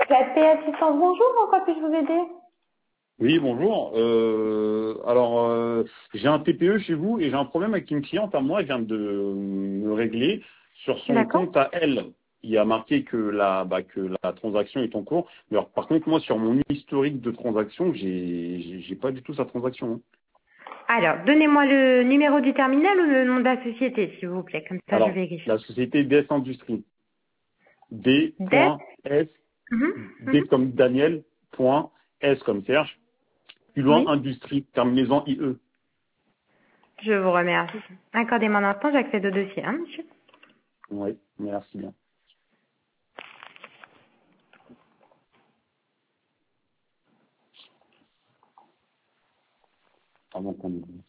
Clap Assistance, bonjour, en quoi puis-je vous aider? Oui, bonjour. J'ai un TPE chez vous et j'ai un problème avec une cliente à moi. Elle vient de me régler sur son D'accord. compte à elle. Il y a marqué que la transaction est en cours. Mais alors, par contre, moi, sur mon historique de transaction, j'ai pas du tout sa transaction, hein. Alors, donnez-moi le numéro du terminal ou le nom de la société, s'il vous plaît, comme ça je Alors, vérifie. la société DS Industrie. DEF. D.S, Mhm, D mhm. comme Daniel, point, S comme Serge, plus loin Oui, Industrie, terminaison IE. je vous remercie. Accordez-moi un instant, j'accède au dossier, hein, monsieur. Oui, merci bien. Avant qu'on oublie.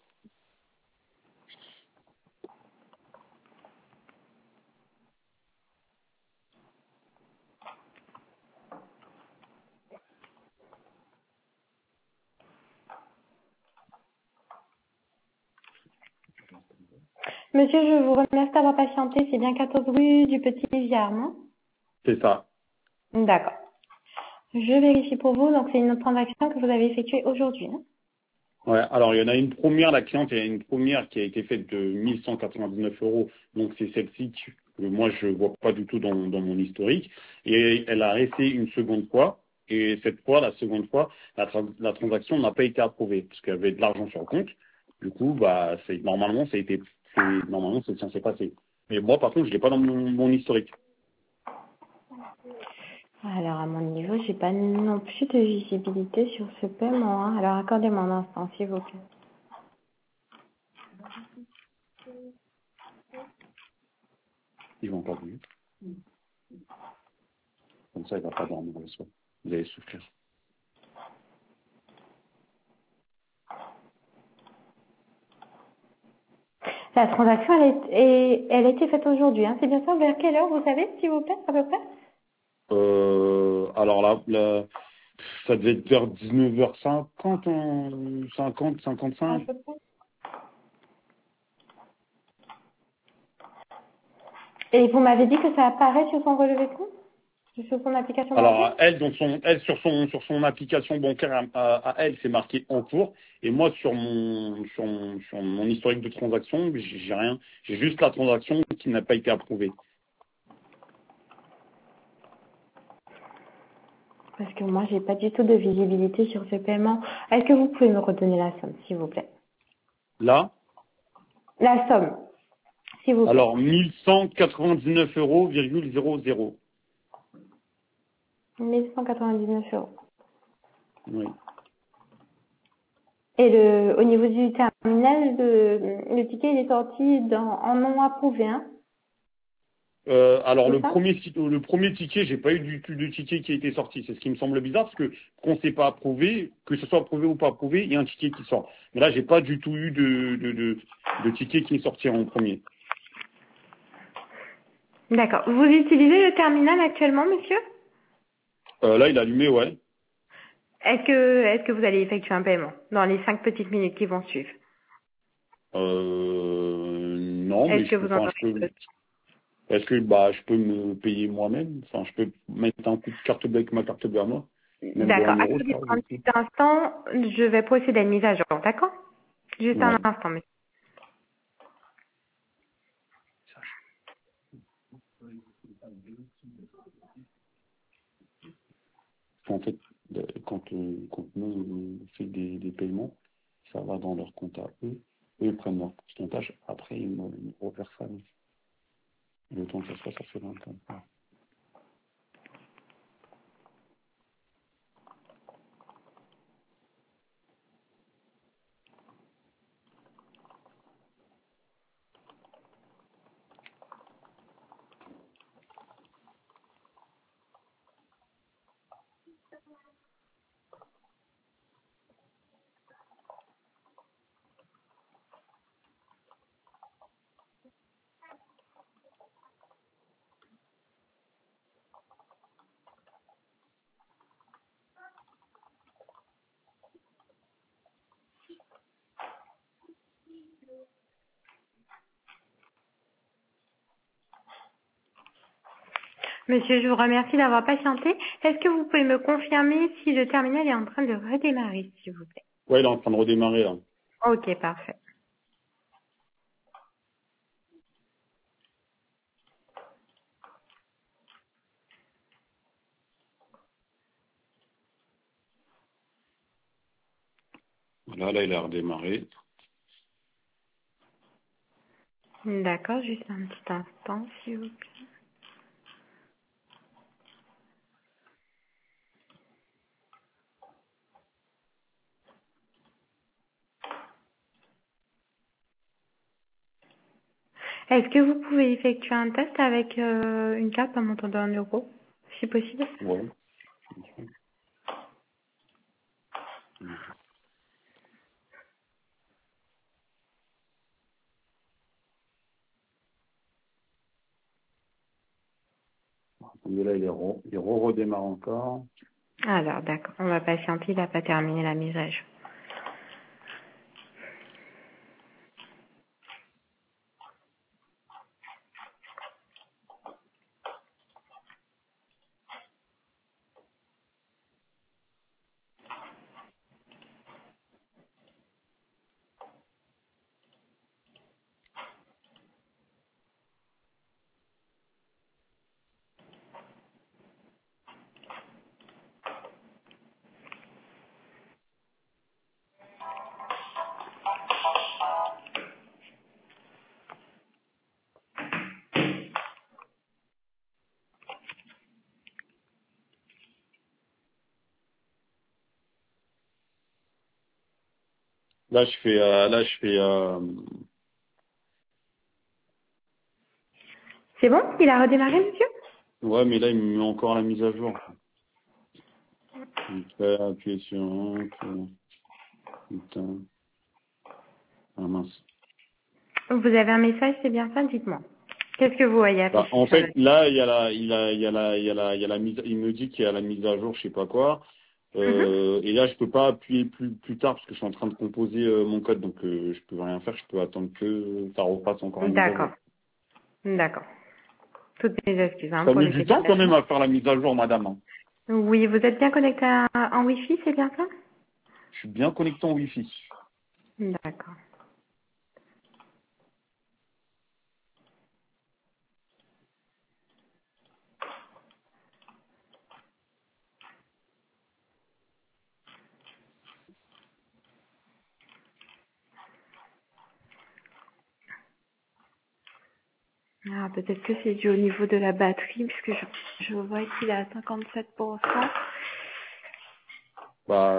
Monsieur, je vous remercie d'avoir patienté. C'est bien 14 rue du Petit Viard, non? C'est ça. D'accord. Je vérifie pour vous. Donc, c'est une transaction que vous avez effectuée aujourd'hui, hein? Ouais, alors il y en a une première, la cliente, il y a une première qui a été faite de 1199 euros, donc c'est celle-ci que moi je vois pas du tout dans mon historique, et elle a resté une seconde fois, et cette fois, la seconde fois, la transaction n'a pas été approuvée, parce qu'il y avait de l'argent sur le compte, du coup, normalement, normalement, c'est censé passer. Mais moi, par contre, je l'ai pas dans mon historique. Alors, à mon niveau, j'ai pas non plus de visibilité sur ce paiement, hein. Alors, accordez-moi un instant, s'il vous plaît. Ils vont pas vu. Comme ça, il va pas dormir le soir. Vous allez souffrir. La transaction, elle a été faite aujourd'hui, hein. C'est bien ça? Vers quelle heure, vous savez, s'il vous plaît, à peu près? Alors là, ça devait être vers 19h50, 50, À 55. peu près. Et vous m'avez dit que ça apparaît sur son relevé de compte? Sur son application bancaire? Alors, elle sur son application bancaire à elle, c'est marqué en cours. Et moi, sur mon historique de transaction, j'ai rien. J'ai juste la transaction qui n'a pas été approuvée. Parce que moi, j'ai pas du tout de visibilité sur ce paiement. Est-ce que vous pouvez me redonner la somme, s'il vous plaît? Là, La somme, s'il vous plaît. alors 1199 euros,00. 1199 euros. Oui. Et au niveau du terminal, le ticket, il est sorti en non approuvé, hein? Alors C'est ça? le premier ticket, j'ai pas eu du tout de ticket qui a été sorti. C'est ce qui me semble bizarre parce que qu'on ne s'est pas approuvé, que ce soit approuvé ou pas approuvé, il y a un ticket qui sort. Mais là, j'ai pas du tout eu de ticket qui est sorti en premier. D'accord. Vous utilisez le terminal actuellement, monsieur? Là, il a allumé, ouais. Est-ce que vous allez effectuer un paiement dans les 5 petites minutes qui vont suivre? Non, mais Est-ce que vous en aurez? est-ce que je peux me payer moi-même? Enfin, je peux mettre un coup de carte bleue avec ma carte bleue à moi, même de D'accord. 1 euro, ça. Attendez un petit instant. Je vais procéder à une mise à jour. D'accord? Juste un Ouais. instant, monsieur. En fait, quand nous on fait des paiements, ça va dans leur compte à eux. Eux, ils prennent leur pourcentage. Après, ils me reversent ça. Le temps que ça soit, ça fait 20 ans. Monsieur, je vous remercie d'avoir patienté. Est-ce que vous pouvez me confirmer si le terminal est en train de redémarrer, s'il vous plaît? Ouais, il est en train de redémarrer là. Ok, parfait. Voilà, là, il a redémarré. D'accord, juste un petit instant, s'il vous plaît. Est-ce que vous pouvez effectuer un test avec une carte à montant de 1 euro, si possible? Ouais. Et là, il redémarre encore. Alors, d'accord, on va patienter, il n'a pas terminé la mise à jour. Là, je fais. C'est bon? Il a redémarré, monsieur? Ouais, mais là, il me met encore la mise à jour. Donc, là, appuyer sur un. Putain. Ah mince. Vous avez un message, c'est bien ça? Dites-moi. Qu'est-ce que vous voyez Bah, afficher en sur fait, le... là, il y a la mise, il me dit qu'il y a la mise à jour, je sais pas quoi. Mhm. Et là, je peux pas appuyer plus tard parce que je suis en train de composer mon code, donc je peux rien faire. Je peux attendre que ça refasse encore une mise à jour. D'accord. D'accord. Toutes mes excuses hein, Ça pour met le du temps quand même décalage. à faire la mise à jour, madame, hein. Oui, vous êtes bien connecté en Wi-Fi, c'est bien ça? Je suis bien connecté en Wi-Fi. D'accord. Ah, peut-être que c'est dû au niveau de la batterie, puisque je vois qu'il est à 57%. Bah,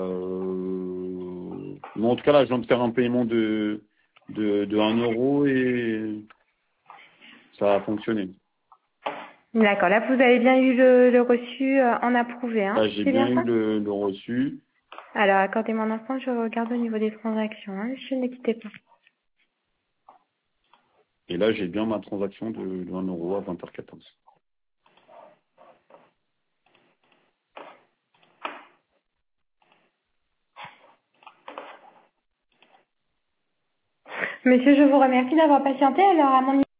mais en tout cas, là, je viens de faire un paiement de 1 euro et ça a fonctionné. D'accord. Là, vous avez bien eu le reçu en approuvé, hein? Là, j'ai C'est bien bien eu ça? le reçu. Alors, accordez-moi un instant, je regarde au niveau des transactions, hein. Je ne quittez pas. Et là, j'ai bien ma transaction de 1 euro à 20h14. Monsieur, je vous remercie d'avoir patienté. Alors, à mon